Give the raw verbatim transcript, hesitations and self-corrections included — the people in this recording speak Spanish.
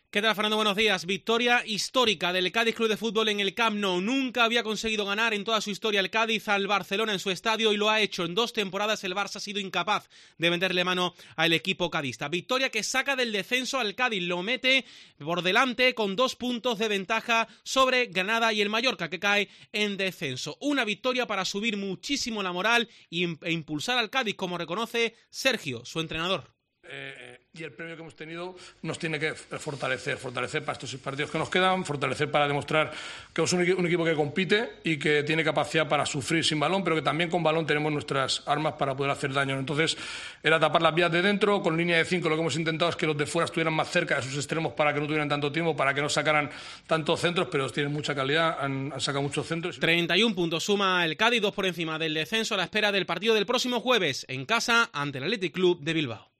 ¿Qué tal, Fernando? Buenos días. Victoria histórica del Cádiz Club de Fútbol en el Camp Nou. Nunca había conseguido ganar en toda su historia el Cádiz al Barcelona en su estadio y lo ha hecho. En dos temporadas el Barça ha sido incapaz de venderle mano al equipo cadista. Victoria que saca del descenso al Cádiz, lo mete por delante con dos puntos de ventaja sobre Granada y el Mallorca, que cae en descenso. Una victoria para subir muchísimo la moral e impulsar al Cádiz, como reconoce Sergio, su entrenador. Eh, y el premio que hemos tenido nos tiene que fortalecer, fortalecer para estos seis partidos que nos quedan, fortalecer para demostrar que es un, un equipo que compite y que tiene capacidad para sufrir sin balón, pero que también con balón tenemos nuestras armas para poder hacer daño. Entonces, era tapar las vías de dentro, con línea de cinco lo que hemos intentado es que los de fuera estuvieran más cerca de sus extremos para que no tuvieran tanto tiempo, para que no sacaran tantos centros, pero tienen mucha calidad, han, han sacado muchos centros. treinta y un puntos suma el Cádiz, dos por encima del descenso, a la espera del partido del próximo jueves en casa ante el Athletic Club de Bilbao.